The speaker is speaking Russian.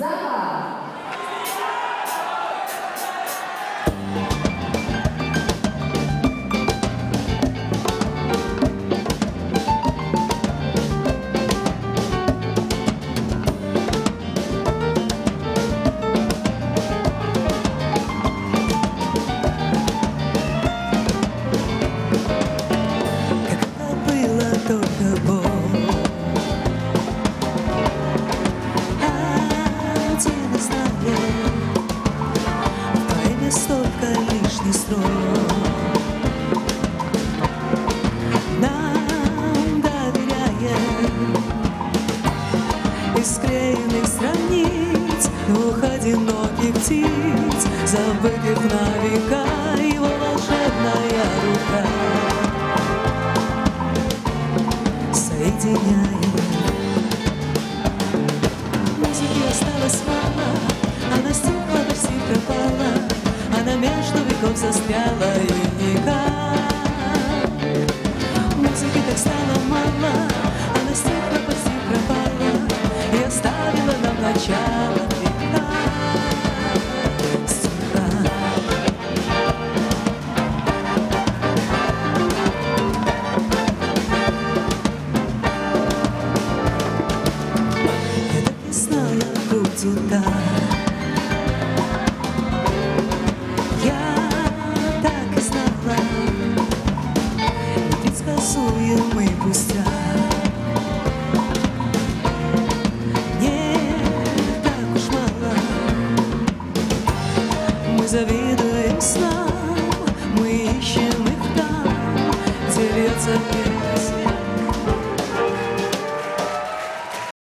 Запад. Столько лишних строк нам доверяет из склеенных страниц двух одиноких птиц, забытых на века его волшебная рука соединяет. Музыки осталось мало, она стихла, почти пропала. Она между веков застряла и никак. Музыки так стало мало, она стихла, почти пропала и оставила нам начало века стиха. Я так не знала, будет так.